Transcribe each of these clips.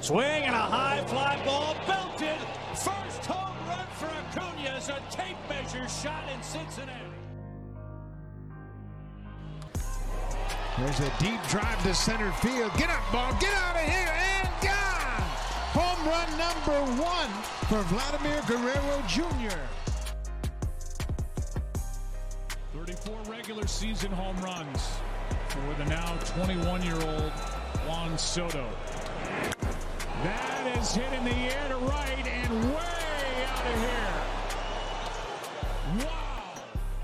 Swing and a high fly ball belted. First home run for Acuna as a tape measure shot in Cincinnati. There's a deep drive to center field. Get up, ball. Get out of here. And gone. Home run number 1 for Vladimir Guerrero Jr. 34 regular season home runs for the now 21-year-old Juan Soto. That is hit in the air to right and way out of here. Wow.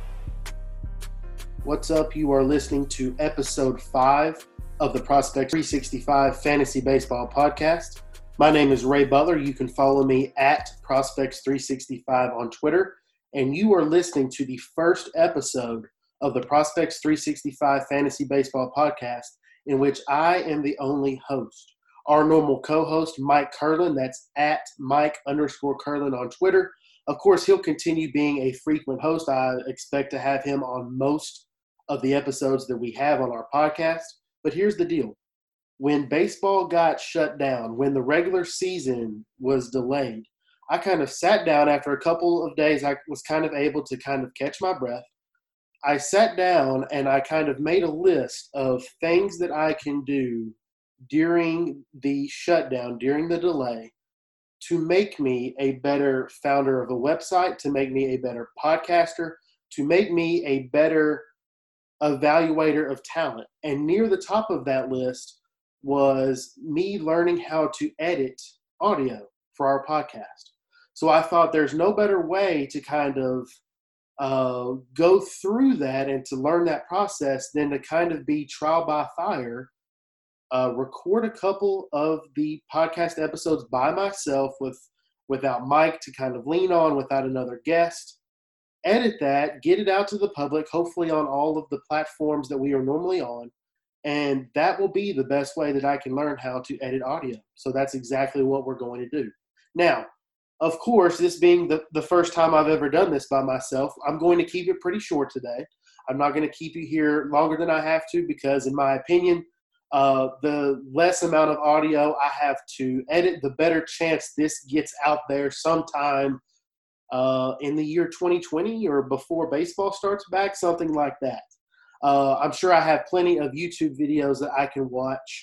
What's up? You are listening to episode 5 of the Prospect 365 Fantasy Baseball Podcast. My name is Ray Butler. You can follow me at Prospects 365 on Twitter. And you are listening to the first episode of the Prospects 365 Fantasy Baseball Podcast, in which I am the only host. Our normal co-host, Mike Curlin, that's at Mike_Curlin on Twitter. Of course, he'll continue being a frequent host. I expect to have him on most of the episodes that we have on our podcast. But here's the deal. When baseball got shut down, when the regular season was delayed, I kind of sat down after a couple of days. I was kind of able to kind of catch my breath. I sat down and I kind of made a list of things that I can do during the shutdown, during the delay, to make me a better founder of a website, to make me a better podcaster, to make me a better evaluator of talent. And near the top of that list was me learning how to edit audio for our podcast. So I thought there's no better way to kind of go through that and to learn that process than to kind of be trial by fire, record a couple of the podcast episodes by myself without Mike to kind of lean on, without another guest, edit that, get it out to the public, hopefully on all of the platforms that we are normally on, and that will be the best way that I can learn how to edit audio. So that's exactly what we're going to do. Now, of course, this being the first time I've ever done this by myself, I'm going to keep it pretty short today. I'm not going to keep you here longer than I have to because, in my opinion, the less amount of audio I have to edit, the better chance this gets out there sometime in the year 2020 or before baseball starts back, something like that. I'm sure I have plenty of YouTube videos that I can watch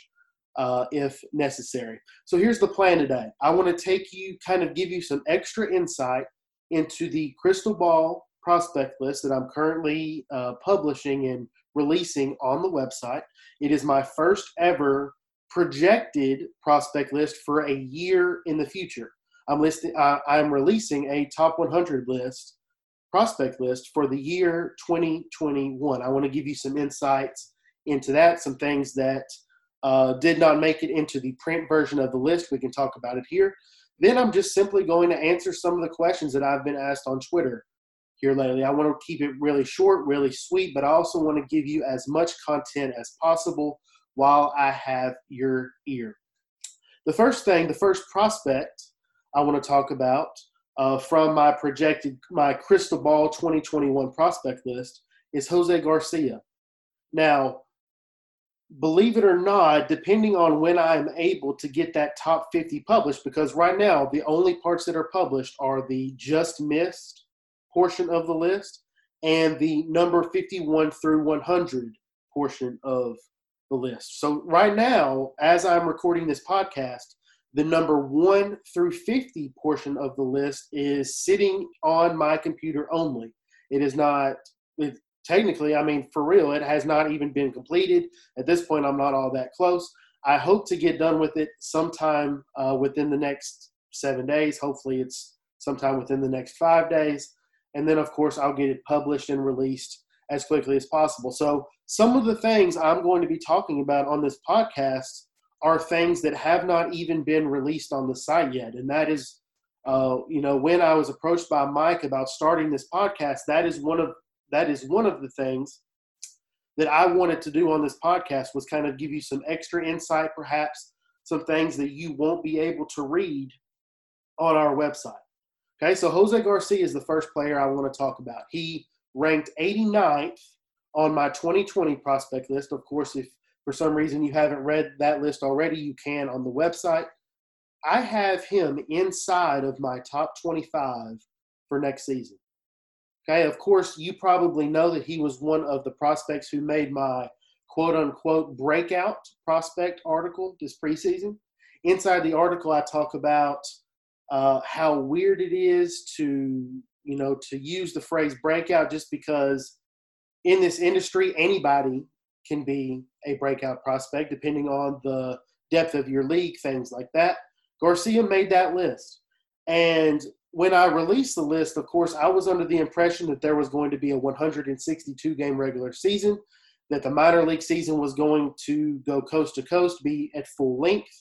if necessary. So here's the plan today. I want to give you some extra insight into the Crystal Ball prospect list that I'm currently publishing and releasing on the website. It is my first ever projected prospect list for a year in the future. I'm releasing a top 100 prospect list for the year 2021. I want to give you some insights into that, some things that did not make it into the print version of the list. We can talk about it here. Then I'm just simply going to answer some of the questions that I've been asked on Twitter here lately. I want to keep it really short, really sweet, but I also want to give you as much content as possible while I have your ear. The first prospect I want to talk about from my Crystal Ball 2021 prospect list is Jose Garcia. Now, believe it or not, depending on when I'm able to get that top 50 published, because right now the only parts that are published are the just missed portion of the list and the number 51 through 100 portion of the list. So right now, as I'm recording this podcast, the number 1 through 50 portion of the list is sitting on my computer only. It is not technically, for real, it has not even been completed. At this point, I'm not all that close. I hope to get done with it sometime within the next 7 days. Hopefully it's sometime within the next 5 days. And then, of course, I'll get it published and released as quickly as possible. So some of the things I'm going to be talking about on this podcast are things that have not even been released on the site yet. And that is, when I was approached by Mike about starting this podcast, that is one of the things that I wanted to do on this podcast, was kind of give you some extra insight, perhaps some things that you won't be able to read on our website. Okay, so Jose Garcia is the first player I want to talk about. He ranked 89th on my 2020 prospect list. Of course, if for some reason you haven't read that list already, you can on the website. I have him inside of my top 25 for next season. Okay, of course, you probably know that he was one of the prospects who made my quote-unquote breakout prospect article this preseason. Inside the article, I talk about how weird it is to use the phrase breakout, just because in this industry, anybody can be a breakout prospect depending on the depth of your league, things like that. Garcia made that list. And when I released the list, of course, I was under the impression that there was going to be a 162-game regular season, that the minor league season was going to go coast to coast, be at full length.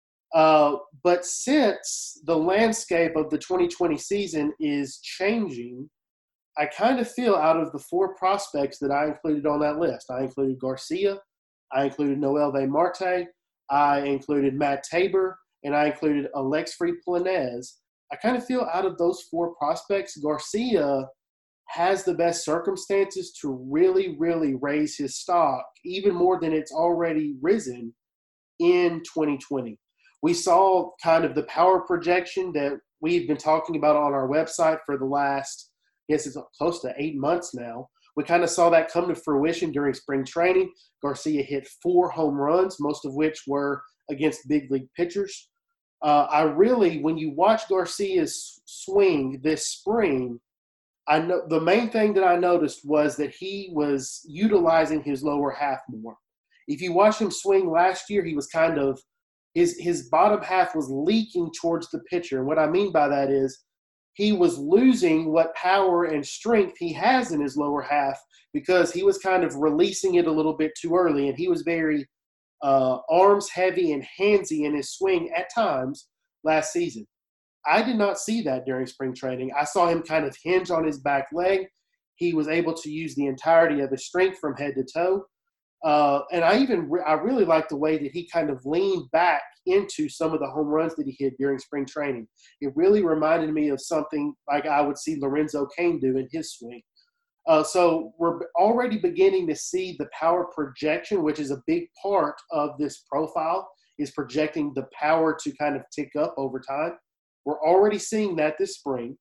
But since the landscape of the 2020 season is changing, I kind of feel out of the 4 prospects that I included on that list, I included Garcia, I included Noelvi Marte, I included Matt Tabor, and I included Alexfree Planez. I kind of feel out of those 4 prospects, Garcia has the best circumstances to really, really raise his stock, even more than it's already risen in 2020. We saw kind of the power projection that we've been talking about on our website for the last, I guess it's close to 8 months now. We kind of saw that come to fruition during spring training. Garcia hit 4 home runs, most of which were against big league pitchers. When you watch Garcia's swing this spring, I know the main thing that I noticed was that he was utilizing his lower half more. If you watch him swing last year, he was kind of his bottom half was leaking towards the pitcher. And what I mean by that is he was losing what power and strength he has in his lower half because he was kind of releasing it a little bit too early, and he was very arms heavy and handsy in his swing at times last season. I did not see that during spring training. I saw him kind of hinge on his back leg. He was able to use the entirety of his strength from head to toe. And I really liked the way that he kind of leaned back into some of the home runs that he hit during spring training. It really reminded me of something like I would see Lorenzo Cain do in his swing. So we're already beginning to see the power projection, which is a big part of this profile, is projecting the power to kind of tick up over time. We're already seeing that this spring.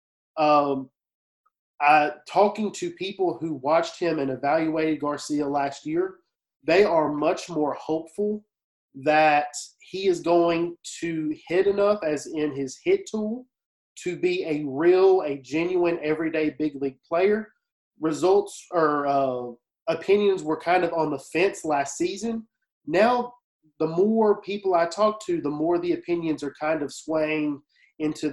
Talking to people who watched him and evaluated Garcia last year, they are much more hopeful that he is going to hit enough, as in his hit tool, to be a genuine, everyday big league player. Results or opinions were kind of on the fence last season. Now, the more people I talk to, the more the opinions are kind of swaying into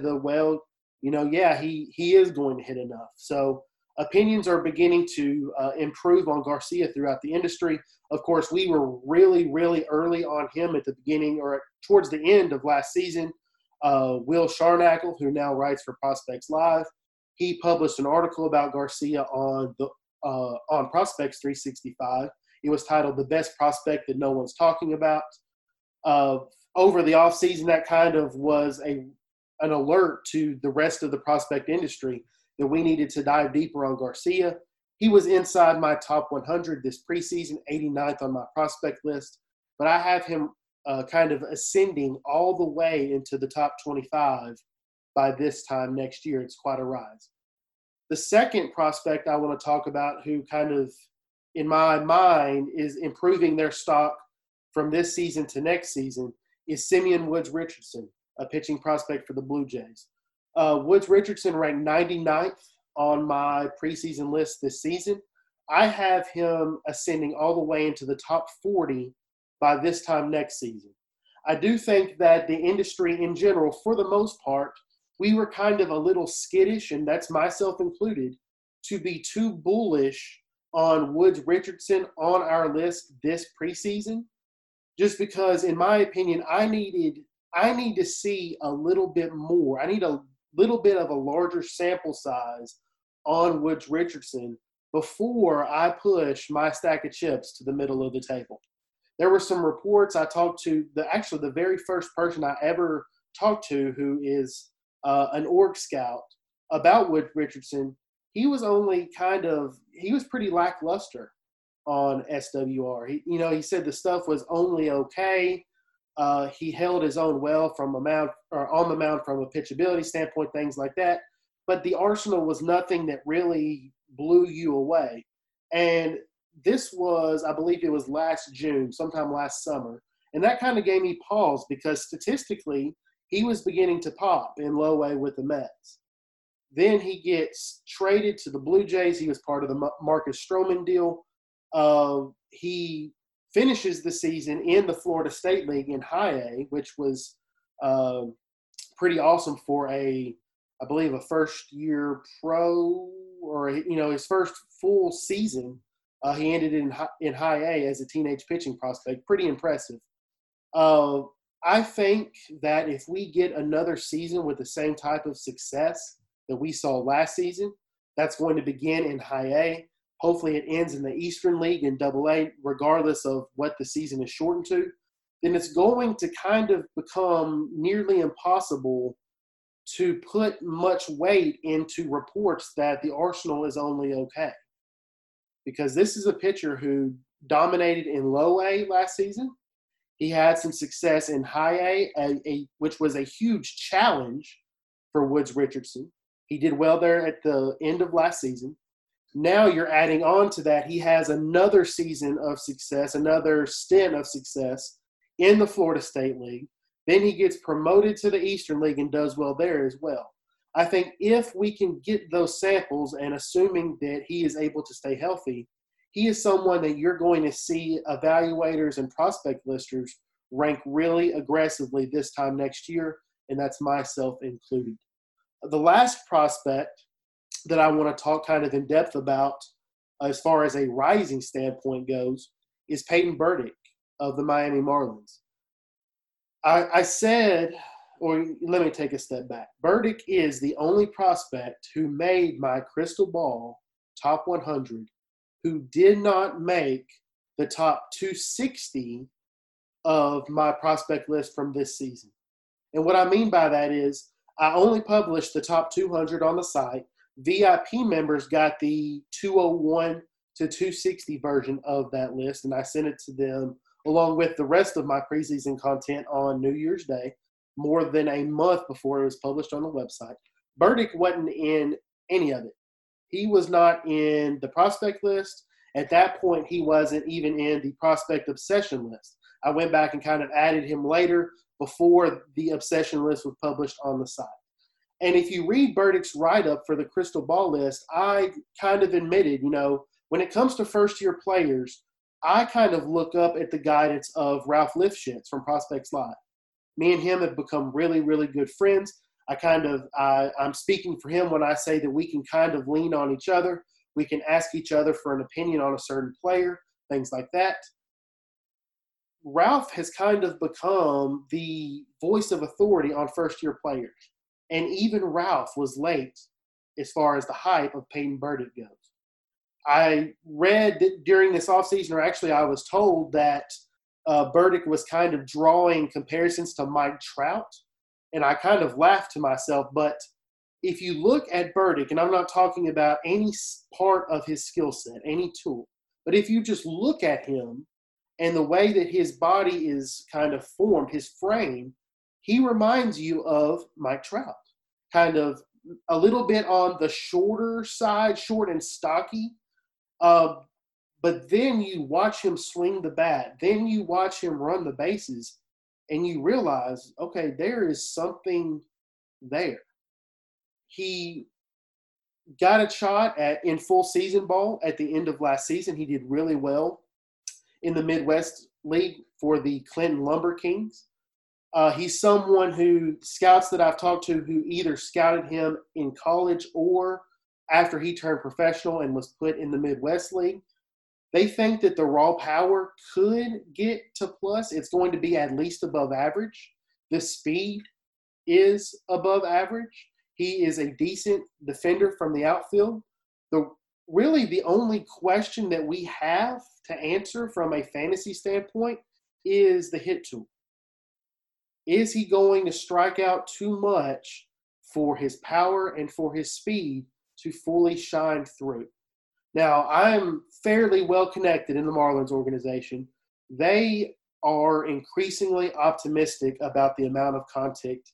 he is going to hit enough. So opinions are beginning to improve on Garcia throughout the industry. Of course, we were really, really early on him at the beginning or towards the end of last season. Will Sharnackle, who now writes for Prospects Live, he published an article about Garcia on Prospects 365. It was titled "The Best Prospect That No One's Talking About." Over the offseason, that kind of was an alert to the rest of the prospect industry that we needed to dive deeper on Garcia. He was inside my top 100 this preseason, 89th on my prospect list, but I have him kind of ascending all the way into the top 25 by this time next year. It's quite a rise. The second prospect I want to talk about who kind of, in my mind, is improving their stock from this season to next season is Simeon Woods Richardson, a pitching prospect for the Blue Jays. Woods Richardson ranked 99th on my preseason list this season. I have him ascending all the way into the top 40 by this time next season. I do think that the industry in general, for the most part, we were kind of a little skittish, and that's myself included, to be too bullish on Woods Richardson on our list this preseason, just because, in my opinion, I need to see a little bit more. I need a little bit of a larger sample size on Woods Richardson before I push my stack of chips to the middle of the table. There were some reports I talked to, the very first person I ever talked to who is an org scout about Woods Richardson. He was pretty lackluster on SWR. He said the stuff was only okay. He held his own well from a mound or on the mound from a pitchability standpoint, things like that. But the arsenal was nothing that really blew you away. And this was, I believe it was last June, sometime last summer. And that kind of gave me pause because statistically, he was beginning to pop in low A with the Mets. Then he gets traded to the Blue Jays. He was part of the Marcus Stroman deal. He finishes the season in the Florida State League in High A, which was pretty awesome for I believe, a first-year pro or, his first full season. He ended in High A as a teenage pitching prospect. Pretty impressive. I think that if we get another season with the same type of success that we saw last season, that's going to begin in High A. Hopefully it ends in the Eastern League in Double A, regardless of what the season is shortened to. Then it's going to kind of become nearly impossible to put much weight into reports that the arsenal is only okay. Because this is a pitcher who dominated in Low A last season. He had some success in High A, which was a huge challenge for Woods Richardson. He did well there at the end of last season. Now you're adding on to that, he has another season of success, another stint of success in the Florida State League. Then he gets promoted to the Eastern League and does well there as well. I think if we can get those samples and assuming that he is able to stay healthy, he is someone that you're going to see evaluators and prospect listers rank really aggressively this time next year, and that's myself included. The last prospect that I want to talk kind of in depth about as far as a rising standpoint goes is Peyton Burdick of the Miami Marlins. I said, or let me take a step back. Burdick is the only prospect who made my crystal ball top 100 who did not make the top 260 of my prospect list from this season. And what I mean by that is I only published the top 200 on the site. VIP members got the 201 to 260 version of that list, and I sent it to them along with the rest of my preseason content on New Year's Day, more than a month before it was published on the website. Burdick wasn't in any of it. He was not in the prospect list. At that point, he wasn't even in the prospect obsession list. I went back and kind of added him later before the obsession list was published on the site. And if you read Burdick's write-up for the crystal ball list, I kind of admitted, when it comes to first-year players, I kind of look up at the guidance of Ralph Lifshitz from Prospects Live. Me and him have become really, really good friends. I'm speaking for him when I say that we can kind of lean on each other. We can ask each other for an opinion on a certain player, things like that. Ralph has kind of become the voice of authority on first-year players. And even Ralph was late as far as the hype of Peyton Burdick goes. I read that during this offseason, or actually I was told that Burdick was kind of drawing comparisons to Mike Trout. And I kind of laughed to myself. But if you look at Burdick, and I'm not talking about any part of his skill set, any tool, but if you just look at him and the way that his body is kind of formed, his frame, he reminds you of Mike Trout. Kind of a little bit on the shorter side, short and stocky. But then you watch him swing the bat. Then you watch him run the bases. And you realize, okay, there is something there. He got a shot in full season ball at the end of last season. He did really well in the Midwest League for the Clinton Lumber Kings. He's someone who scouts that I've talked to who either scouted him in college or after he turned professional and was put in the Midwest League. They think that the raw power could get to plus. It's going to be at least above average. The speed is above average. He is a decent defender from the outfield. Really the only question that we have to answer from a fantasy standpoint is the hit tool. Is he going to strike out too much for his power and for his speed to fully shine through? Now, I'm fairly well connected in the Marlins organization. They are increasingly optimistic about the amount of contact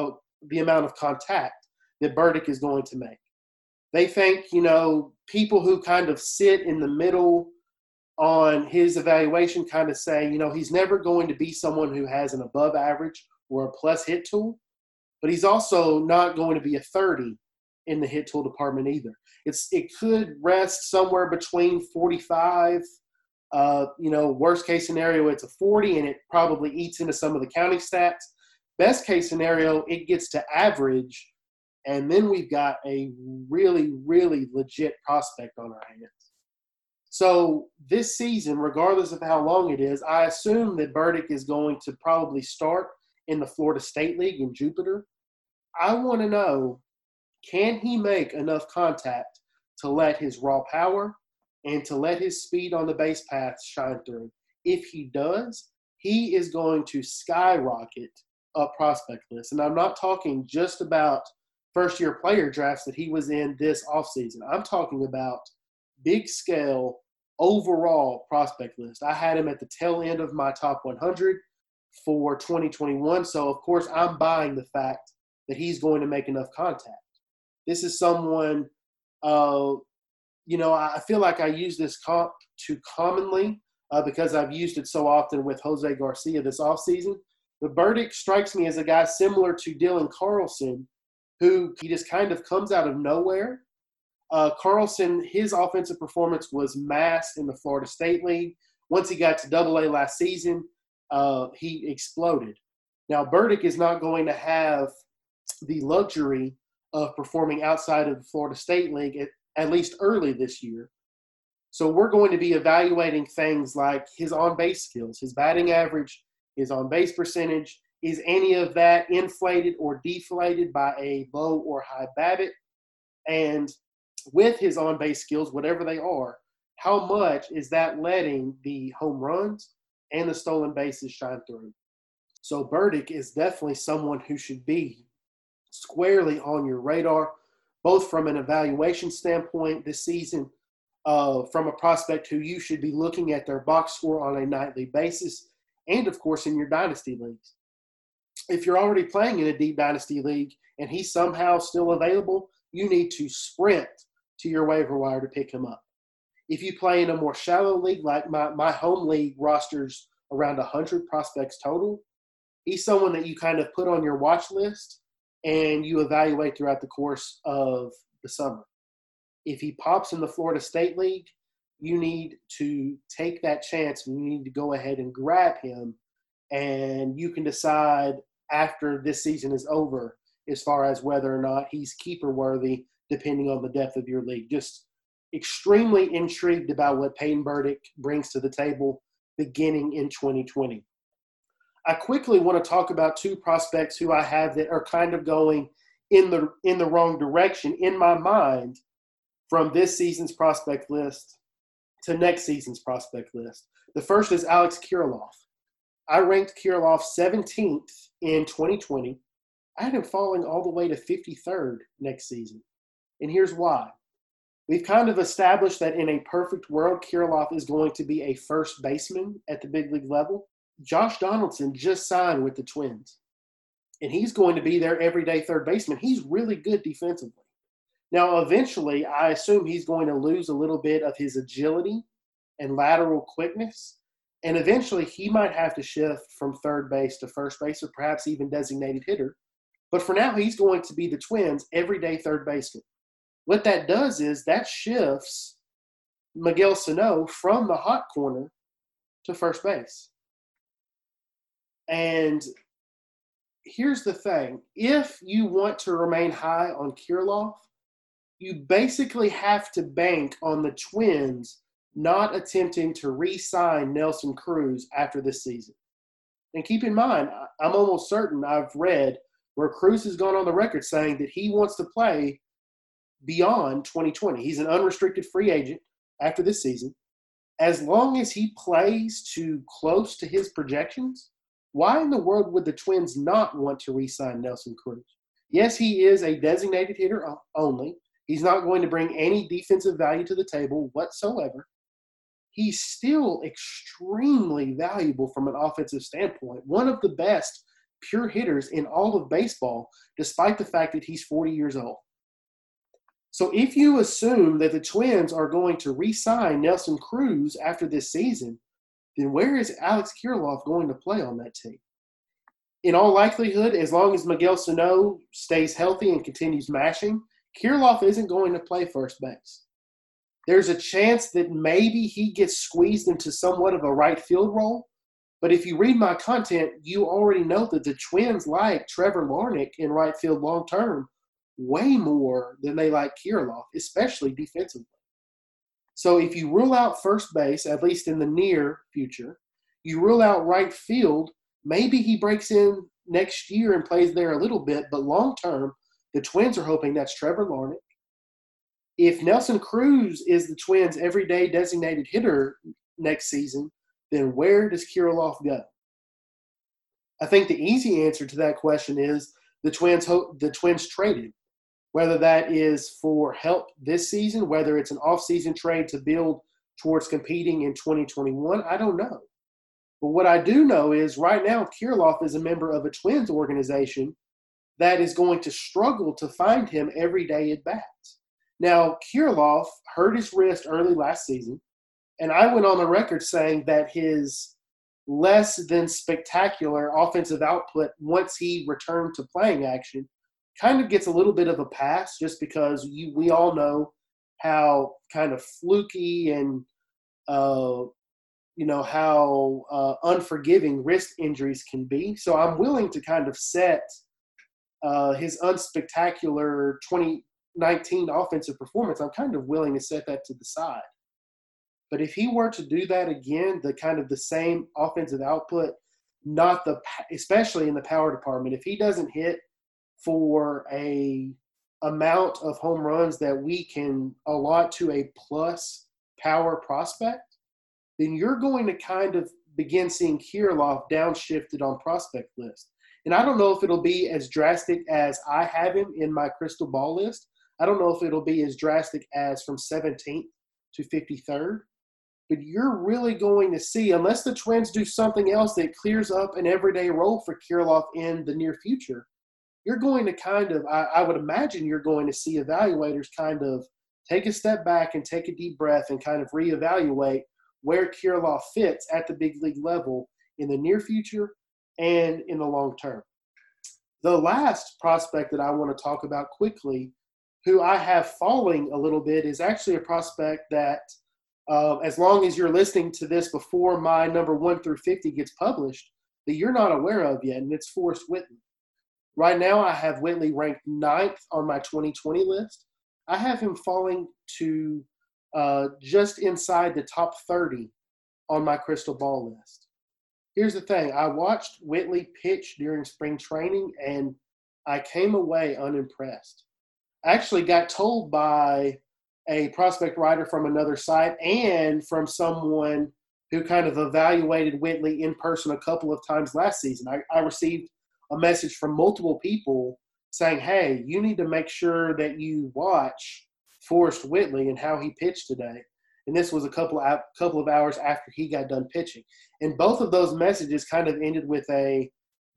that Burdick is going to make. They think, people who kind of sit in the middle on his evaluation kind of say, he's never going to be someone who has an above average or a plus hit tool, but he's also not going to be a 30 in the hit tool department either. It could rest somewhere between 45. Worst case scenario, it's a 40, and it probably eats into some of the counting stats. Best case scenario, it gets to average, and then we've got a really, really legit prospect on our hands. So this season, regardless of how long it is, I assume that Burdick is going to probably start in the Florida State League in Jupiter. I want to know, can he make enough contact to let his raw power and to let his speed on the base paths shine through? If he does, he is going to skyrocket up prospect list. And I'm not talking just about first-year player drafts that he was in this offseason. I'm talking about big-scale overall prospect list. I had him at the tail end of my top 100 for 2021. So, of course, I'm buying the fact that he's going to make enough contact. This is someone, I feel like I use this comp too commonly because I've used it so often with Jose Garcia this offseason. But Burdick strikes me as a guy similar to Dylan Carlson, who he just kind of comes out of nowhere. Carlson, his offensive performance was masked in the Florida State League. Once he got to AA last season, he exploded. Now, Burdick is not going to have the luxury of performing outside of the Florida State League, at least early this year. So we're going to be evaluating things like his on-base skills, his batting average, his on-base percentage. Is any of that inflated or deflated by a low or high BABIP? And with his on-base skills, whatever they are, how much is that letting the home runs and the stolen bases shine through? So Burdick is definitely someone who should be squarely on your radar, both from an evaluation standpoint this season, from a prospect who you should be looking at their box score on a nightly basis, and, of course, in your dynasty leagues. If you're already playing in a deep dynasty league and he's somehow still available, you need to sprint to your waiver wire to pick him up. If you play in a more shallow league, like my home league rosters around 100 prospects total, he's someone that you kind of put on your watch list and you evaluate throughout the course of the summer. If he pops in the Florida State League, you need to take that chance and you need to go ahead and grab him, and you can decide after this season is over as far as whether or not he's keeper worthy depending on the depth of your league. Just extremely intrigued about what Peyton Burdick brings to the table beginning in 2020. I quickly want to talk about two prospects who I have that are kind of going in the wrong direction in my mind from this season's prospect list to next season's prospect list. The first is Alex Kirilloff. I ranked Kirilloff 17th in 2020. I had him falling all the way to 53rd next season. And here's why. We've kind of established that in a perfect world, Kirilloff is going to be a first baseman at the big league level. Josh Donaldson just signed with the Twins, and he's going to be their everyday third baseman. He's really good defensively. Now, eventually, I assume he's going to lose a little bit of his agility and lateral quickness, and eventually he might have to shift from third base to first base or perhaps even designated hitter. But for now, he's going to be the Twins' everyday third baseman. What that does is that shifts Miguel Sano from the hot corner to first base. And here's the thing. If you want to remain high on Kirilloff, you basically have to bank on the Twins not attempting to re-sign Nelson Cruz after this season. And keep in mind, I'm almost certain I've read where Cruz has gone on the record saying that he wants to play beyond 2020. He's an unrestricted free agent after this season. As long as he plays to close to his projections, why in the world would the Twins not want to re-sign Nelson Cruz? Yes, he is a designated hitter only. He's not going to bring any defensive value to the table whatsoever. he's still extremely valuable from an offensive standpoint. One of the best pure hitters in all of baseball, despite the fact that he's 40 years old. So if you assume that the Twins are going to re-sign Nelson Cruz after this season, then where is Alex Kirilloff going to play on that team? In all likelihood, as long as Miguel Sano stays healthy and continues mashing, Kirilloff isn't going to play first base. There's a chance that maybe he gets squeezed into somewhat of a right field role. But if you read my content, you already know that the Twins like Trevor Larnach in right field long term way more than they like Kirilloff, especially defensively. So if you rule out first base, at least in the near future, you rule out right field, maybe he breaks in next year and plays there a little bit, but long term, the Twins are hoping that's Trevor Larnach. If Nelson Cruz is the Twins' everyday designated hitter next season, then where does Kirilloff go? I think the easy answer to that question is the Twins traded. Whether that is for help this season, whether it's an off-season trade to build towards competing in 2021, I don't know. But what I do know is right now Kirilloff is a member of a Twins organization that is going to struggle to find him every day at bats. Now, Kirilloff hurt his wrist early last season, and I went on the record saying that his less than spectacular offensive output once he returned to playing action kind of gets a little bit of a pass just because we all know how kind of fluky and, how unforgiving wrist injuries can be. So I'm willing to kind of set his unspectacular 2019 offensive performance. I'm kind of willing to set that to the side. But if he were to do that again, the same offensive output, especially in the power department, if he doesn't hit for a amount of home runs that we can allot to a plus power prospect, then you're going to kind of begin seeing Kirilloff downshifted on prospect list. And I don't know if it'll be as drastic as I have him in my crystal ball list. I don't know if it'll be as drastic as from 17th to 53rd. But you're really going to see, unless the Twins do something else that clears up an everyday role for Kirilloff in the near future, you're going to I would imagine you're going to see evaluators kind of take a step back and take a deep breath and kind of reevaluate where Kirilloff fits at the big league level in the near future and in the long term. The last prospect that I want to talk about quickly, who I have falling a little bit, is actually a prospect that as long as you're listening to this before my number 1 through 50 gets published, that you're not aware of yet, and it's Forrest Whitley. Right now, I have Whitley ranked 9th on my 2020 list. I have him falling to just inside the top 30 on my crystal ball list. Here's the thing. I watched Whitley pitch during spring training, and I came away unimpressed. I actually got told by a prospect writer from another site and from someone who kind of evaluated Whitley in person a couple of times last season. I received a message from multiple people saying, hey, you need to make sure that you watch Forrest Whitley and how he pitched today. And this was a couple of hours after he got done pitching. And both of those messages kind of ended with a ...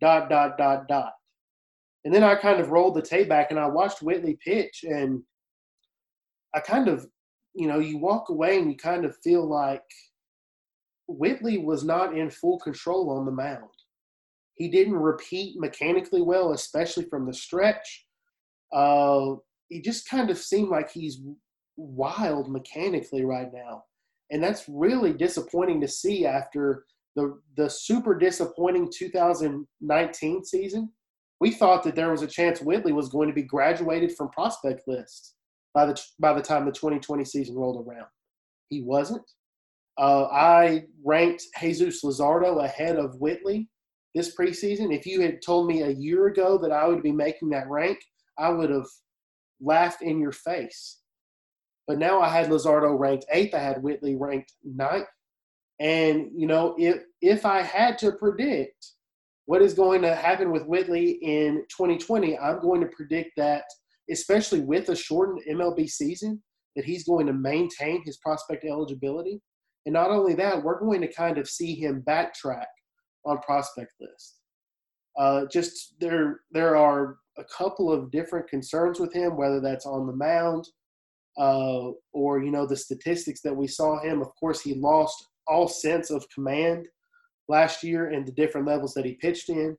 And then I kind of rolled the tape back and I watched Whitley pitch, and I kind of, you walk away and you kind of feel like Whitley was not in full control on the mound. He didn't repeat mechanically well, especially from the stretch. It just kind of seemed like he's wild mechanically right now. And that's really disappointing to see after the super disappointing 2019 season. We thought that there was a chance Whitley was going to be graduated from prospect lists by the time the 2020 season rolled around. He wasn't. I ranked Jesus Luzardo ahead of Whitley this preseason. If you had told me a year ago that I would be making that rank, I would have laughed in your face. But now I had Luzardo ranked 8th. I had Whitley ranked 9th. And, if I had to predict what is going to happen with Whitley in 2020, I'm going to predict that, especially with a shortened MLB season, that he's going to maintain his prospect eligibility. And not only that, we're going to kind of see him backtrack on prospect list. Just there are a couple of different concerns with him, whether that's on the mound or, the statistics that we saw him. Of course, he lost all sense of command last year and the different levels that he pitched in.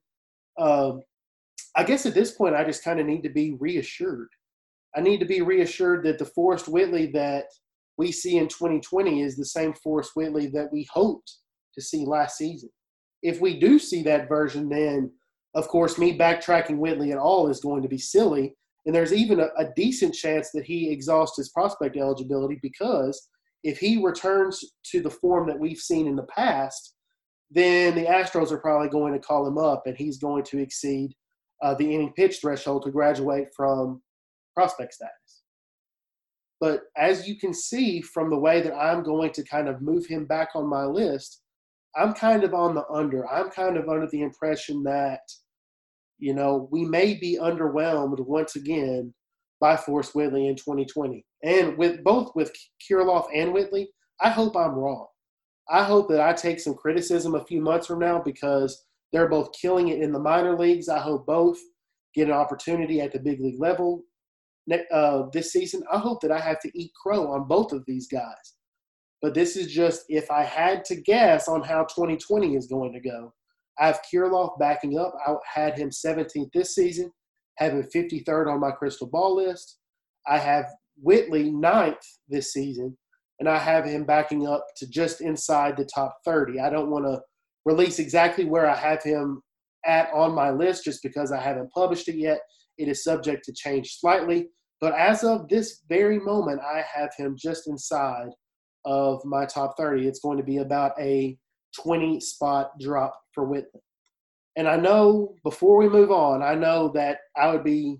I guess at this point, I just kind of need to be reassured. I need to be reassured that the Forrest Whitley that we see in 2020 is the same Forrest Whitley that we hoped to see last season. If we do see that version, then, of course, me backtracking Whitley at all is going to be silly. And there's even a decent chance that he exhausts his prospect eligibility, because if he returns to the form that we've seen in the past, then the Astros are probably going to call him up and he's going to exceed the inning pitch threshold to graduate from prospect status. But as you can see from the way that I'm going to kind of move him back on my list, I'm kind of on the under. I'm kind of under the impression that, we may be underwhelmed once again by Forrest Whitley in 2020. And with Kirilloff and Whitley, I hope I'm wrong. I hope that I take some criticism a few months from now, because they're both killing it in the minor leagues. I hope both get an opportunity at the big league level this season. I hope that I have to eat crow on both of these guys. But this is just, if I had to guess on how 2020 is going to go, I have Kirilloff backing up. I had him 17th this season, have him 53rd on my crystal ball list. I have Whitley 9th this season, and I have him backing up to just inside the top 30. I don't want to release exactly where I have him at on my list just because I haven't published it yet. It is subject to change slightly. But as of this very moment, I have him just inside of my top 30. It's going to be about a 20-spot drop for Whitley. And I know, before we move on, I know that I would be,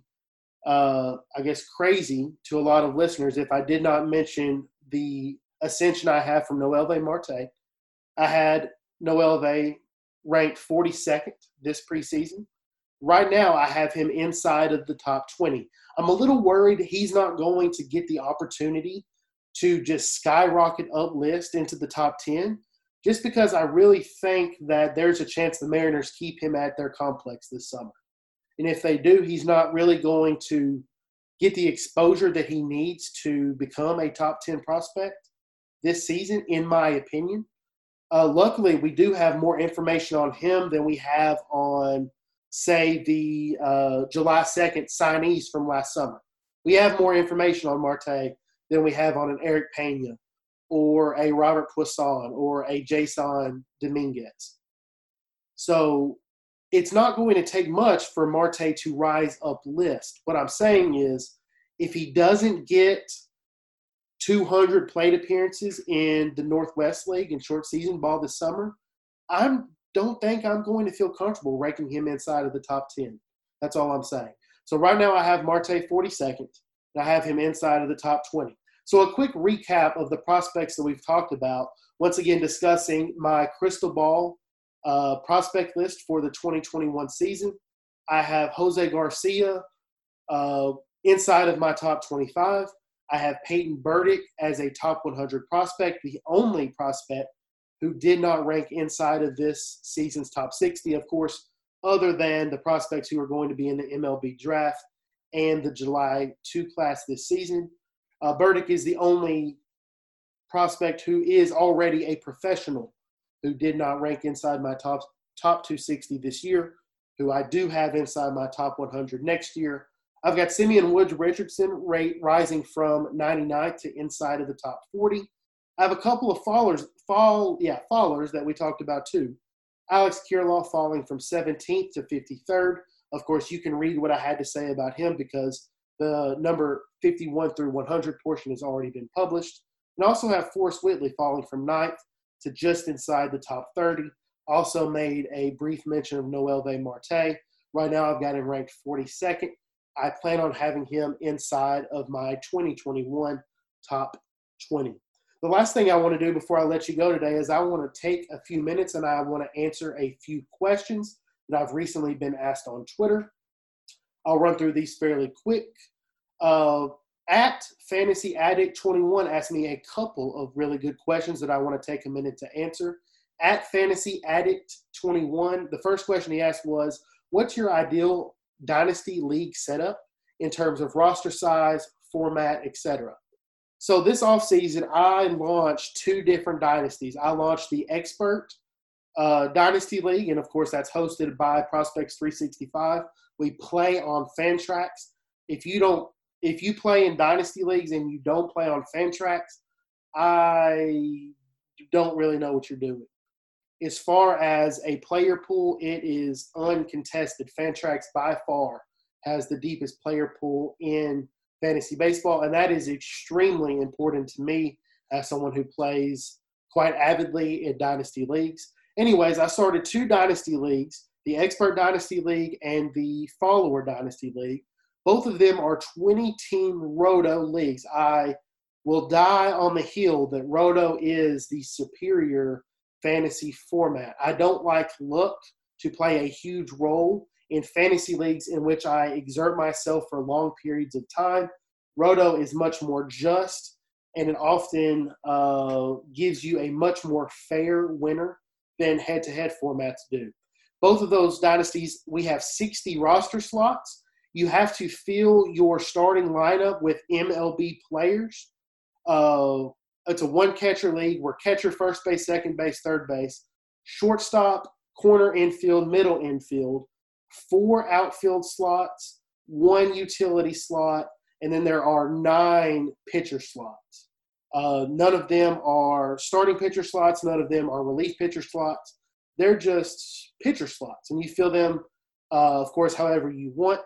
crazy to a lot of listeners if I did not mention the ascension I have from Noelvi Marte. I had Noelvi ranked 42nd this preseason. Right now, I have him inside of the top 20. I'm a little worried he's not going to get the opportunity to just skyrocket up list into the top 10, just because I really think that there's a chance the Mariners keep him at their complex this summer. And if they do, he's not really going to get the exposure that he needs to become a top 10 prospect this season, in my opinion. Luckily, we do have more information on him than we have on, say, the July 2nd signees from last summer. We have more information on Marte than we have on an Eric Pena or a Robert Puason or a Jason Dominguez. So it's not going to take much for Marte to rise up list. What I'm saying is, if he doesn't get 200 plate appearances in the Northwest League in short season ball this summer, I don't think I'm going to feel comfortable ranking him inside of the top 10. That's all I'm saying. So right now I have Marte 42nd, and I have him inside of the top 20. So a quick recap of the prospects that we've talked about, once again discussing my crystal ball prospect list for the 2021 season. I have Jose Garcia inside of my top 25. I have Peyton Burdick as a top 100 prospect, the only prospect who did not rank inside of this season's top 60, of course, other than the prospects who are going to be in the MLB draft and the July 2 class this season. Burdick is the only prospect who is already a professional who did not rank inside my top 260 this year, who I do have inside my top 100 next year. I've got Simeon Woods Richardson rising from 99th to inside of the top 40. I have a couple of fallers that we talked about too. Alex Kirilloff falling from 17th to 53rd. Of course, you can read what I had to say about him because the number 51 through 100 portion has already been published. And also have Forrest Whitley falling from 9th to just inside the top 30. Also made a brief mention of Noelvi Marte. Right now I've got him ranked 42nd. I plan on having him inside of my 2021 top 20. The last thing I want to do before I let you go today is I want to take a few minutes and I want to answer a few questions that I've recently been asked on Twitter. I'll run through these fairly quick. At Fantasy Addict 21 asked me a couple of really good questions that I want to take a minute to answer. At Fantasy Addict 21, the first question he asked was, what's your ideal dynasty league setup in terms of roster size, format, etc.? So this offseason, I launched 2 different dynasties. I launched the Expert Dynasty League, and of course that's hosted by Prospects 365. We play on Fantrax. If you play in dynasty leagues and you don't play on Fantrax, I don't really know what you're doing. As far as a player pool, it is uncontested. Fantrax by far has the deepest player pool in fantasy baseball, and that is extremely important to me as someone who plays quite avidly in dynasty leagues. Anyways, I started 2 dynasty leagues, the Expert Dynasty League and the Follower Dynasty League. Both of them are 20-team Roto leagues. I will die on the hill that Roto is the superior fantasy format. I don't like luck to play a huge role in fantasy leagues in which I exert myself for long periods of time. Roto is much more just, and it often gives you a much more fair winner than head-to-head formats do. Both of those dynasties, we have 60 roster slots. You have to fill your starting lineup with MLB players. It's a one-catcher league where catcher, first base, second base, third base, shortstop, corner infield, middle infield, 4 outfield slots, 1 utility slot, and then there are 9 pitcher slots. None of them are starting pitcher slots. None of them are relief pitcher slots. They're just pitcher slots, and you fill them, of course, however you want.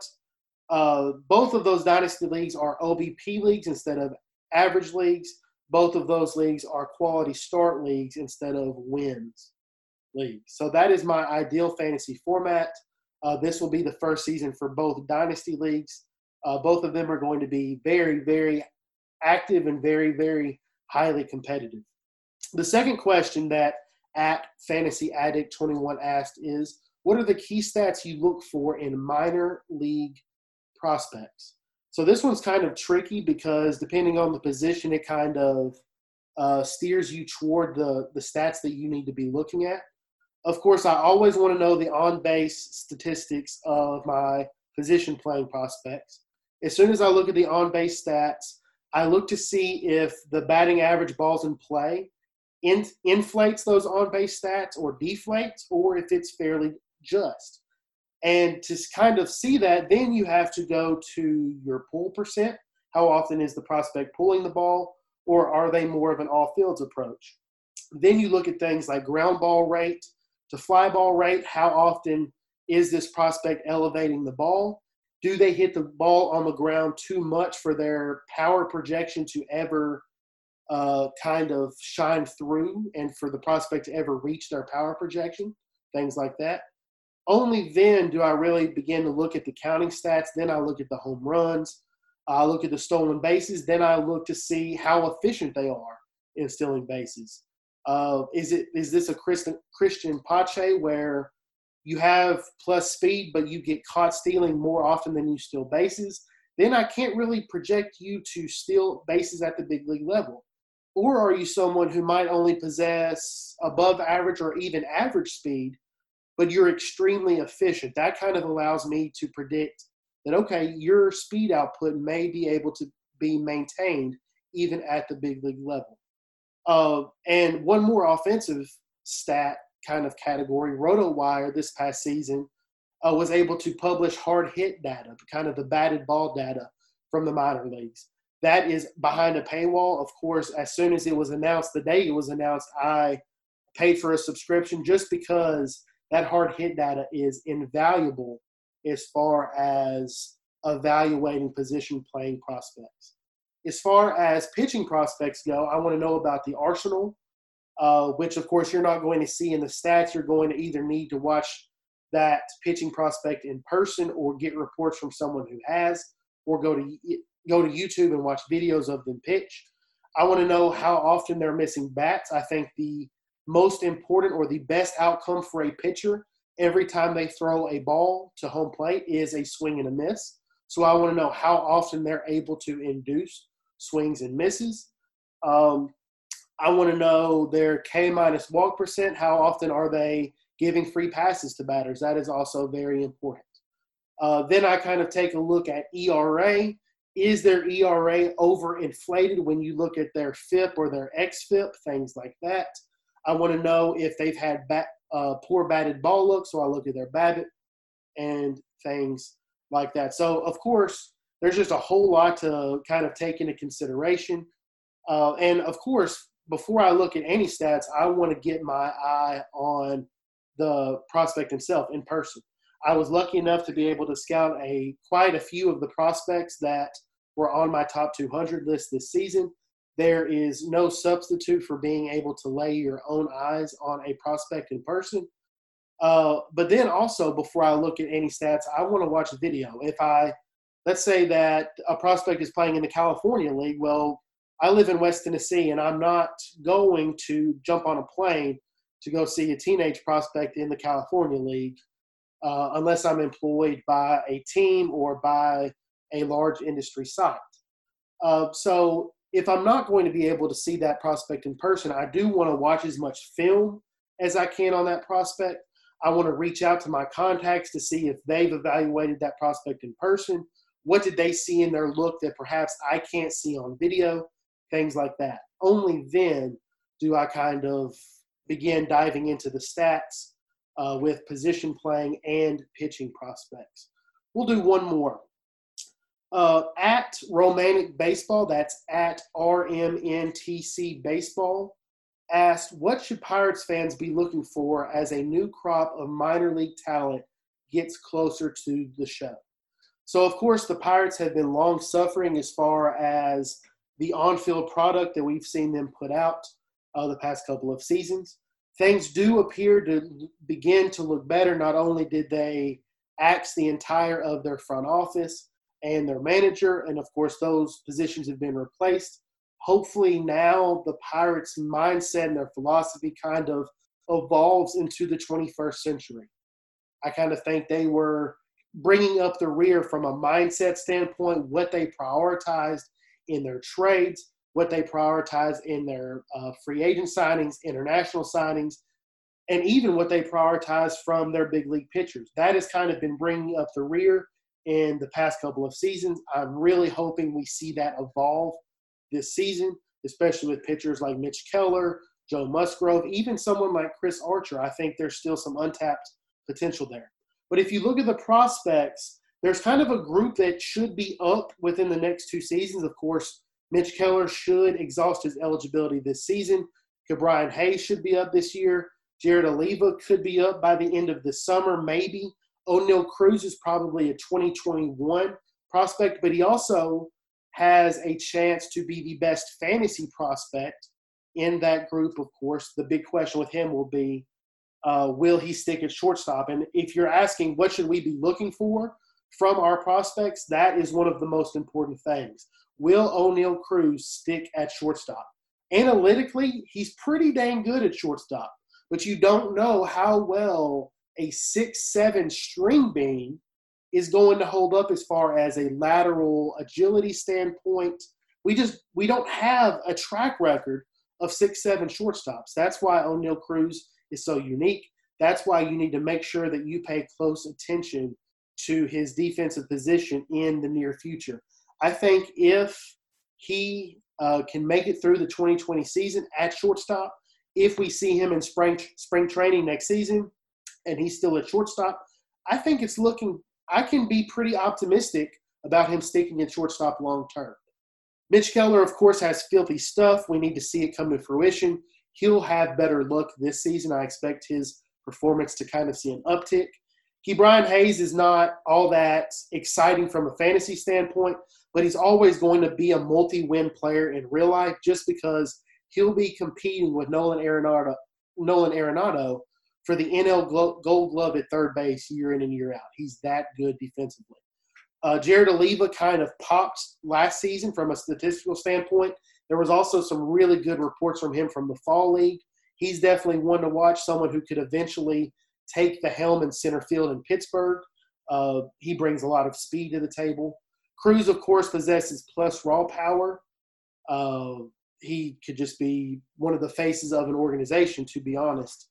Both of those dynasty leagues are OBP leagues instead of average leagues. Both of those leagues are quality start leagues instead of wins leagues. So that is my ideal fantasy format. This will be the first season for both dynasty leagues. Both of them are going to be very, very active and very, very highly competitive. The second question that at Fantasy Addict 21 asked is, what are the key stats you look for in minor league prospects? So this one's kind of tricky because depending on the position, it kind of steers you toward the stats that you need to be looking at. Of course, I always want to know the on-base statistics of my position playing prospects. As soon as I look at the on-base stats, I look to see if the batting average balls in play inflates those on-base stats or deflates, or if it's fairly just. And to kind of see that, then you have to go to your pull percent. How often is the prospect pulling the ball, or are they more of an all-fields approach? Then you look at things like ground ball rate to fly ball rate. How often is this prospect elevating the ball? Do they hit the ball on the ground too much for their power projection to ever kind of shine through and for the prospect to ever reach their power projection? Things like that. Only then do I really begin to look at the counting stats. Then I look at the home runs. I look at the stolen bases. Then I look to see how efficient they are in stealing bases. Is this a Christian Pache where you have plus speed, but you get caught stealing more often than you steal bases? Then I can't really project you to steal bases at the big league level. Or are you someone who might only possess above average or even average speed, but you're extremely efficient? That kind of allows me to predict that, okay, your speed output may be able to be maintained even at the big league level. And one more offensive stat kind of category, RotoWire this past season was able to publish hard hit data, kind of the batted ball data from the minor leagues. That is behind a paywall. Of course, as soon as it was announced, the day it was announced, I paid for a subscription just because that hard hit data is invaluable as far as evaluating position playing prospects. As far as pitching prospects go, I want to know about the arsenal, which, of course, you're not going to see in the stats. You're going to either need to watch that pitching prospect in person or get reports from someone who has, or go to YouTube and watch videos of them pitch. I want to know how often they're missing bats. I think the most important or the best outcome for a pitcher every time they throw a ball to home plate is a swing and a miss. So I want to know how often they're able to induce swings and misses. I want to know their K-minus walk percent. How often are they giving free passes to batters? That is also very important. Then I kind of take a look at ERA. Is their ERA overinflated when you look at their FIP or their xFIP, things like that? I want to know if they've had poor batted ball luck, so I look at their BABIP and things like that. So, of course, there's just a whole lot to kind of take into consideration. And, of course, before I look at any stats, I want to get my eye on the prospect himself in person. I was lucky enough to be able to scout quite a few of the prospects that were on my top 200 list this season. There is no substitute for being able to lay your own eyes on a prospect in person. But then also, before I look at any stats, I want to watch a video. Let's say that a prospect is playing in the California League. Well, I live in West Tennessee, and I'm not going to jump on a plane to go see a teenage prospect in the California League unless I'm employed by a team or by a large industry site. So if I'm not going to be able to see that prospect in person, I do want to watch as much film as I can on that prospect. I want to reach out to my contacts to see if they've evaluated that prospect in person. What did they see in their look that perhaps I can't see on video? Things like that. Only then do I kind of begin diving into the stats with position playing and pitching prospects. We'll do one more. At Romantic Baseball, that's at RMNTC Baseball, asked, what should Pirates fans be looking for as a new crop of minor league talent gets closer to the show? So, of course, the Pirates have been long suffering as far as the on-field product that we've seen them put out the past couple of seasons. Things do appear to begin to look better. Not only did they axe the entire of their front office and their manager, and of course those positions have been replaced. Hopefully now the Pirates' mindset and their philosophy kind of evolves into the 21st century. I kind of think they were bringing up the rear from a mindset standpoint, what they prioritized in their trades, what they prioritize in their free agent signings, international signings, and even what they prioritize from their big league pitchers. That has kind of been bringing up the rear in the past couple of seasons. I'm really hoping we see that evolve this season, especially with pitchers like Mitch Keller, Joe Musgrove, even someone like Chris Archer. I think there's still some untapped potential there. But if you look at the prospects, there's kind of a group that should be up within the next two seasons. Of course, Mitch Keller should exhaust his eligibility this season. Ke'Bryan Hayes should be up this year. Jared Oliva could be up by the end of the summer, maybe. O'Neal Cruz is probably a 2021 prospect, but he also has a chance to be the best fantasy prospect in that group, of course. The big question with him will be, will he stick at shortstop? And if you're asking what should we be looking for from our prospects, that is one of the most important things. Will O'Neal Cruz stick at shortstop? Analytically, he's pretty dang good at shortstop, but you don't know how well a 6'7" string bean is going to hold up as far as a lateral agility standpoint. We don't have a track record of 6'7" shortstops. That's why O'Neal Cruz is so unique. That's why you need to make sure that you pay close attention to his defensive position in the near future. I think if he can make it through the 2020 season at shortstop, if we see him in spring training next season and he's still at shortstop, I think it's looking – I can be pretty optimistic about him sticking at shortstop long term. Mitch Keller, of course, has filthy stuff. We need to see it come to fruition. He'll have better luck this season. I expect his performance to kind of see an uptick. Ke'Bryan Hayes is not all that exciting from a fantasy standpoint, but he's always going to be a multi-win player in real life just because he'll be competing with Nolan Arenado for the NL Gold Glove at third base year in and year out. He's that good defensively. Jared Oliva kind of popped last season from a statistical standpoint. There was also some really good reports from him from the fall league. He's definitely one to watch, someone who could eventually take the helm in center field in Pittsburgh. He brings a lot of speed to the table. Cruz, of course, possesses plus raw power. He could just be one of the faces of an organization, to be honest.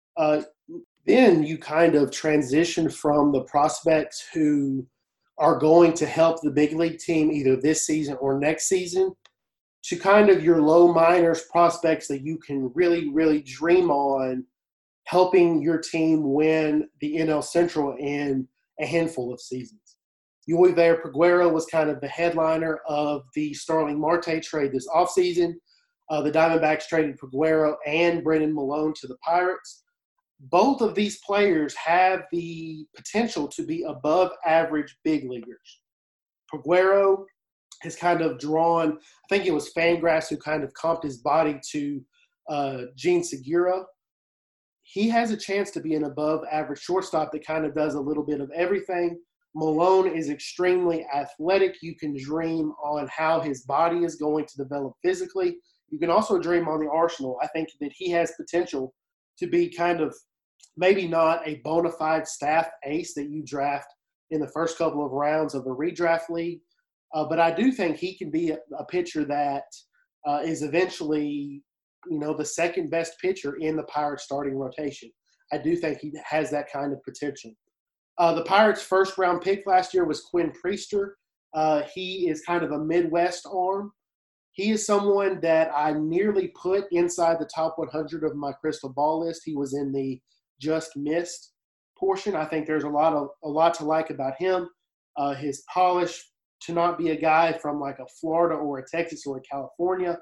Then you kind of transition from the prospects who are going to help the big league team either this season or next season to kind of your low minors prospects that you can really, really dream on helping your team win the NL Central in a handful of seasons. Yoiver Peguero was kind of the headliner of the Starling Marte trade this offseason. The Diamondbacks traded Peguero and Brennan Malone to the Pirates. Both of these players have the potential to be above average big leaguers. Peguero has kind of drawn, I think it was Fangraphs who kind of comped his body to Gene Segura. He has a chance to be an above average shortstop that kind of does a little bit of everything. Malone is extremely athletic. You can dream on how his body is going to develop physically. You can also dream on the arsenal. I think that he has potential to be kind of maybe not a bona fide staff ace that you draft in the first couple of rounds of a redraft league. But I do think he can be a pitcher that is eventually, the second best pitcher in the Pirates starting rotation. I do think he has that kind of potential. The Pirates' first-round pick last year was Quinn Priester. He is kind of a Midwest arm. He is someone that I nearly put inside the top 100 of my crystal ball list. He was in the just missed portion. I think there's a lot to like about him. His polish, to not be a guy from like a Florida or a Texas or a California,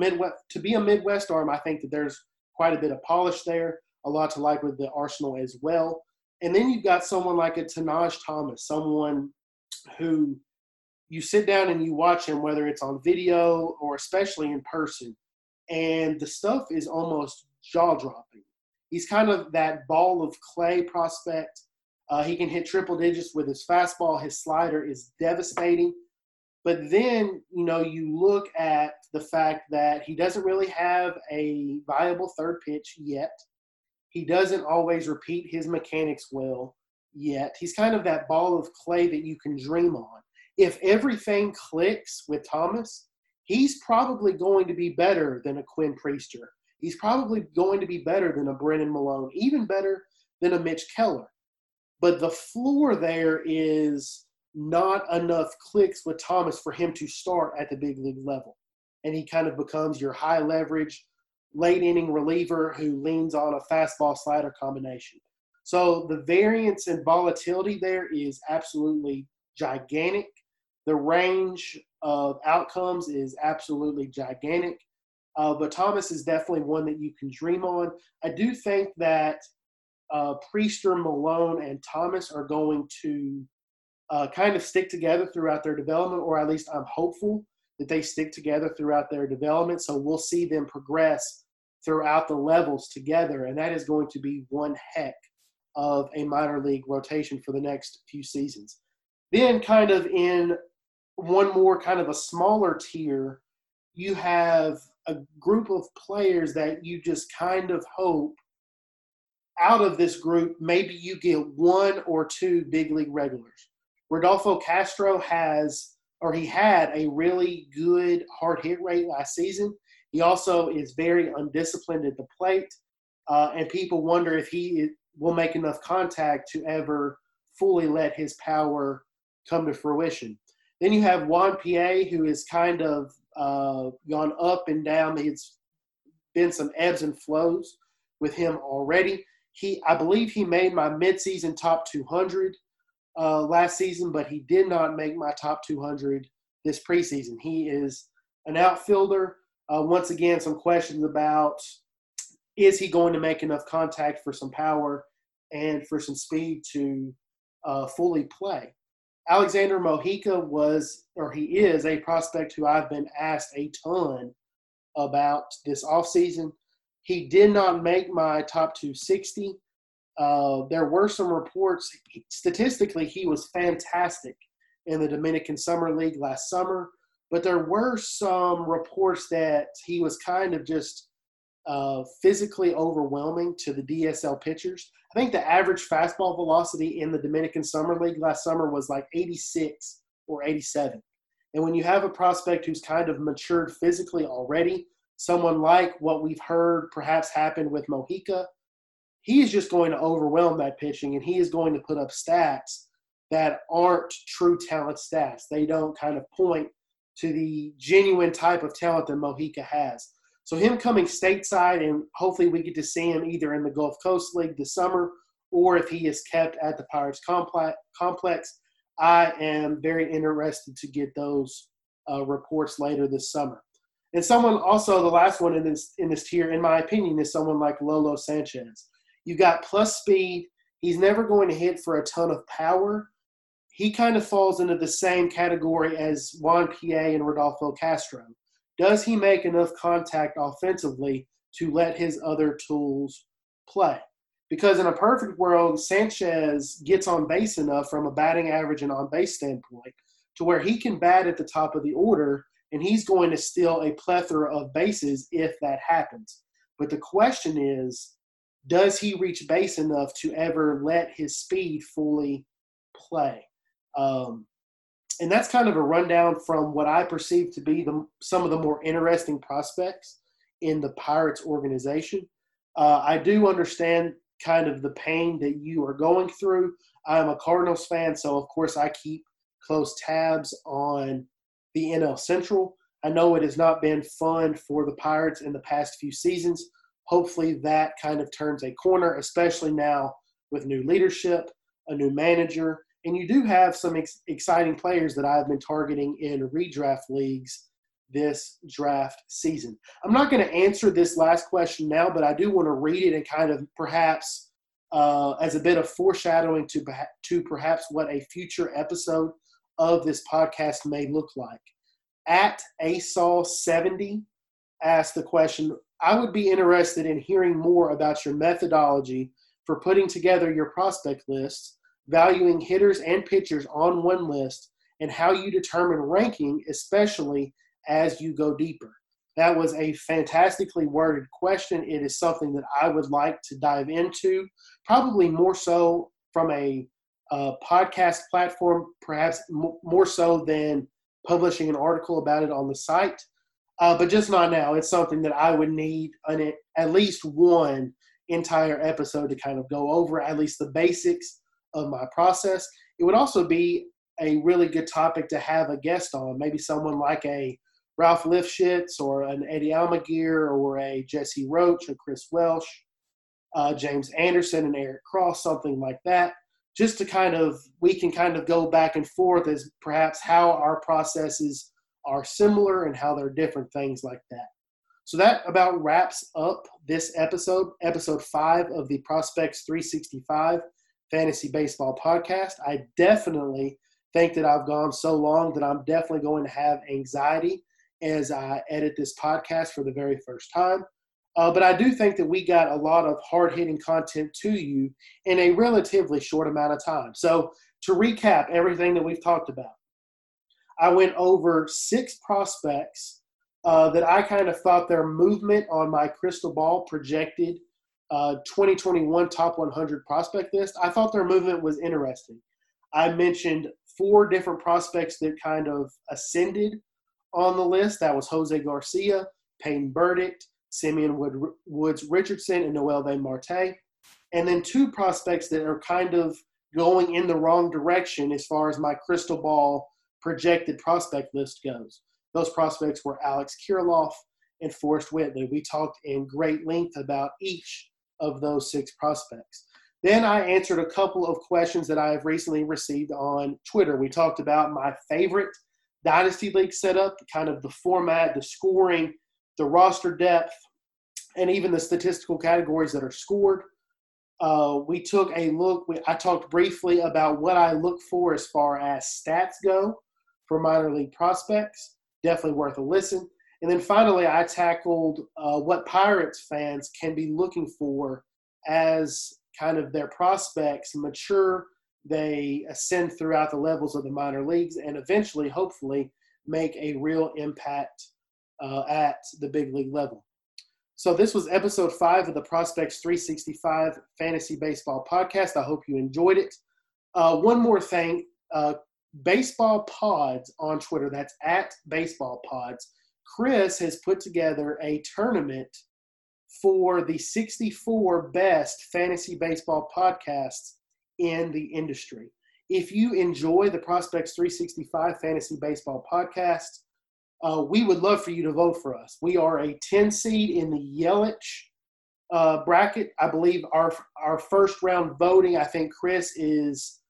to be a Midwest arm, I think that there's quite a bit of polish there. A lot to like with the arsenal as well. And then you've got someone like a Tanaj Thomas, someone who you sit down and you watch him, whether it's on video or especially in person, and the stuff is almost jaw-dropping. He's kind of that ball of clay prospect. He can hit triple digits with his fastball. His slider is devastating. But then, you look at the fact that he doesn't really have a viable third pitch yet. He doesn't always repeat his mechanics well yet. He's kind of that ball of clay that you can dream on. If everything clicks with Thomas, he's probably going to be better than a Quinn Priester. He's probably going to be better than a Brennan Malone, even better than a Mitch Keller. But the floor there is not enough clicks with Thomas for him to start at the big league level. And he kind of becomes your high leverage, late inning reliever who leans on a fastball slider combination. So the variance and volatility there is absolutely gigantic. The range of outcomes is absolutely gigantic. But Thomas is definitely one that you can dream on. I do think that Priester, Malone, and Thomas are going to kind of stick together throughout their development, or at least I'm hopeful that they stick together throughout their development. So we'll see them progress throughout the levels together, and that is going to be one heck of a minor league rotation for the next few seasons. Then kind of in one more kind of a smaller tier, you have a group of players that you just kind of hope out of this group, maybe you get one or two big league regulars. Rodolfo Castro had a really good hard hit rate last season. He also is very undisciplined at the plate, and people wonder if he will make enough contact to ever fully let his power come to fruition. Then you have Juan Pie, who is kind of gone up and down. It's been some ebbs and flows with him already. I believe he made my midseason top 200 last season, but he did not make my top 200 this preseason. He is an outfielder. Once again, some questions about, is he going to make enough contact for some power and for some speed to fully play? Alexander Mojica he is a prospect who I've been asked a ton about this offseason. He did not make my top 260. There were some reports. Statistically, he was fantastic in the Dominican Summer League last summer, but there were some reports that he was kind of just physically overwhelming to the DSL pitchers. I think the average fastball velocity in the Dominican Summer League last summer was like 86 or 87. And when you have a prospect who's kind of matured physically already, someone like what we've heard perhaps happened with Mojica, he is just going to overwhelm that pitching, and he is going to put up stats that aren't true talent stats. They don't kind of point to the genuine type of talent that Mojica has. So him coming stateside, and hopefully we get to see him either in the Gulf Coast League this summer, or if he is kept at the Pirates complex, I am very interested to get those reports later this summer. And someone also, the last one in this tier, in my opinion, is someone like Lolo Sanchez. You got plus speed. He's never going to hit for a ton of power. He kind of falls into the same category as Juan Pié and Rodolfo Castro. Does he make enough contact offensively to let his other tools play? Because in a perfect world, Sanchez gets on base enough from a batting average and on-base standpoint to where he can bat at the top of the order, and he's going to steal a plethora of bases if that happens. But the question is, does he reach base enough to ever let his speed fully play? And that's kind of a rundown from what I perceive to be some of the more interesting prospects in the Pirates organization. I do understand kind of the pain that you are going through. I'm a Cardinals fan, so of course I keep close tabs on the NL Central. I know it has not been fun for the Pirates in the past few seasons. Hopefully that kind of turns a corner, especially now with new leadership, a new manager, and you do have some exciting players that I've been targeting in redraft leagues this draft season. I'm not going to answer this last question now, but I do want to read it and kind of perhaps as a bit of foreshadowing to perhaps what a future episode of this podcast may look like. At ASAL70 asked the question, I would be interested in hearing more about your methodology for putting together your prospect lists, valuing hitters and pitchers on one list, and how you determine ranking, especially as you go deeper. That was a fantastically worded question. It is something that I would like to dive into, probably more so from a podcast platform, perhaps more so than publishing an article about it on the site. But just not now. It's something that I would need at least one entire episode to kind of go over, at least the basics of my process. It would also be a really good topic to have a guest on, maybe someone like a Ralph Lifshitz or an Eddie Almaguer or a Jesse Roach, a Chris Welsh, James Anderson and Eric Cross, something like that, just to we can kind of go back and forth as perhaps how our processes are similar and how they're different, things like that. So that about wraps up this episode 5 of the Prospects 365 Fantasy Baseball Podcast. I definitely think that I've gone so long that I'm definitely going to have anxiety as I edit this podcast for the very first time. But I do think that we got a lot of hard-hitting content to you in a relatively short amount of time. So to recap everything that we've talked about, I went over 6 prospects that I kind of thought their movement on my crystal ball projected 2021 top 100 prospect list. I thought their movement was interesting. I mentioned 4 different prospects that kind of ascended on the list. That was Jose Garcia, Peyton Burdick, Simeon Woods Richardson, and Noel V. Marte. And then 2 prospects that are kind of going in the wrong direction as far as my crystal ball projected prospect list goes. Those prospects were Alex Kirilloff and Forrest Whitley. We talked in great length about each of those 6 prospects. Then I answered a couple of questions that I have recently received on Twitter. We talked about my favorite Dynasty League setup, kind of the format, the scoring, the roster depth, and even the statistical categories that are scored. We took a look. I talked briefly about what I look for as far as stats go for minor league prospects. Definitely worth a listen. And then finally, I tackled what Pirates fans can be looking for as kind of their prospects mature, they ascend throughout the levels of the minor leagues, and eventually, hopefully, make a real impact at the big league level. So this was episode 5 of the Prospects 365 Fantasy Baseball Podcast. I hope you enjoyed it. One more thing, Baseball Pods on Twitter, that's at Baseball Pods. Chris has put together a tournament for the 64 best fantasy baseball podcasts in the industry. If you enjoy the Prospects 365 Fantasy Baseball Podcast, we would love for you to vote for us. We are a 10 seed in the Yelich bracket. I believe our first round voting, I think Chris is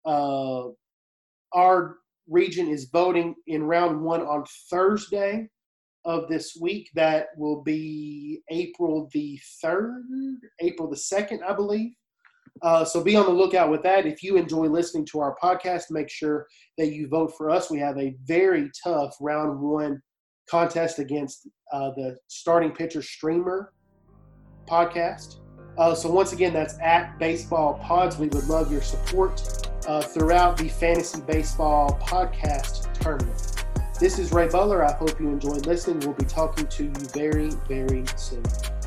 our region is voting in round 1 on Thursday of this week. That will be April the 2nd, I believe. So be on the lookout with that. If you enjoy listening to our podcast, make sure that you vote for us. We have a very tough round 1 contest against the Starting Pitcher Streamer podcast. So once again, that's at Baseball Pods. We would love your support throughout the Fantasy Baseball Podcast tournament. This is Ray Butler. I hope you enjoyed listening. We'll be talking to you very, very soon.